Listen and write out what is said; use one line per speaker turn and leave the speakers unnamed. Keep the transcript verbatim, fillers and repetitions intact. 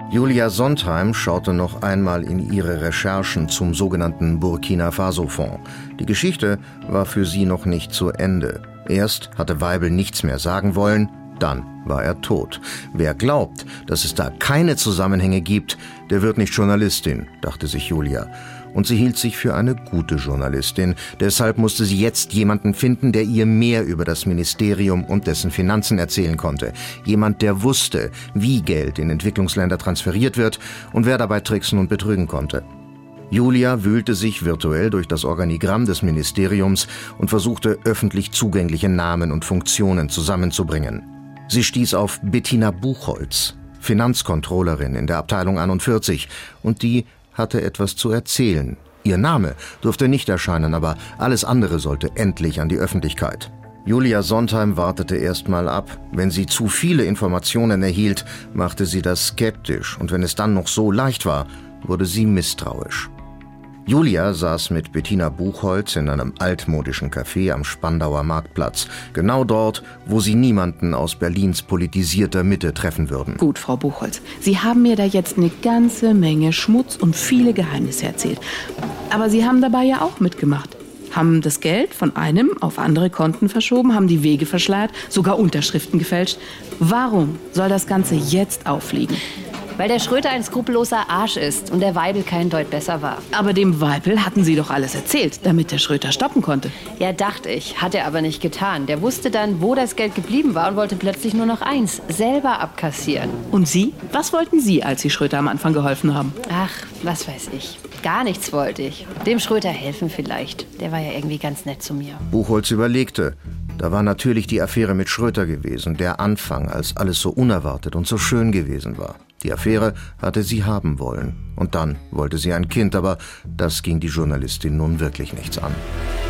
Julia Sontheim schaute noch einmal in ihre Recherchen zum sogenannten Burkina-Faso-Fonds. Die Geschichte war für sie noch nicht zu Ende. Erst hatte Weibel nichts mehr sagen wollen, dann war er tot. Wer glaubt, dass es da keine Zusammenhänge gibt, der wird nicht Journalistin, dachte sich Julia. Und sie hielt sich für eine gute Journalistin. Deshalb musste sie jetzt jemanden finden, der ihr mehr über das Ministerium und dessen Finanzen erzählen konnte. Jemand, der wusste, wie Geld in Entwicklungsländer transferiert wird und wer dabei tricksen und betrügen konnte. Julia wühlte sich virtuell durch das Organigramm des Ministeriums und versuchte, öffentlich zugängliche Namen und Funktionen zusammenzubringen. Sie stieß auf Bettina Buchholz, Finanzcontrollerin in der Abteilung einundvierzig, und die hatte etwas zu erzählen. Ihr Name durfte nicht erscheinen, aber alles andere sollte endlich an die Öffentlichkeit. Julia Sontheim wartete erst mal ab. Wenn sie zu viele Informationen erhielt, machte sie das skeptisch, und wenn es dann noch so leicht war, wurde sie misstrauisch. Julia saß mit Bettina Buchholz in einem altmodischen Café am Spandauer Marktplatz. Genau dort, wo sie niemanden aus Berlins politisierter Mitte treffen würden.
Gut, Frau Buchholz, Sie haben mir da jetzt eine ganze Menge Schmutz und viele Geheimnisse erzählt. Aber Sie haben dabei ja auch mitgemacht. Haben das Geld von einem auf andere Konten verschoben, haben die Wege verschleiert, sogar Unterschriften gefälscht. Warum soll das Ganze jetzt auffliegen?
Weil der Schröter ein skrupelloser Arsch ist und der Weibel kein Deut besser war.
Aber dem Weibel hatten Sie doch alles erzählt, damit der Schröter stoppen konnte.
Ja, dachte ich. Hat er aber nicht getan. Der wusste dann, wo das Geld geblieben war und wollte plötzlich nur noch eins, selber abkassieren.
Und Sie? Was wollten Sie, als Sie Schröter am Anfang geholfen haben?
Ach, was weiß ich. Gar nichts wollte ich. Dem Schröter helfen vielleicht. Der war ja irgendwie ganz nett zu mir.
Buchholz überlegte. Da war natürlich die Affäre mit Schröter gewesen, der Anfang, als alles so unerwartet und so schön gewesen war. Die Affäre hatte sie haben wollen. Und dann wollte sie ein Kind, aber das ging die Journalistin nun wirklich nichts an.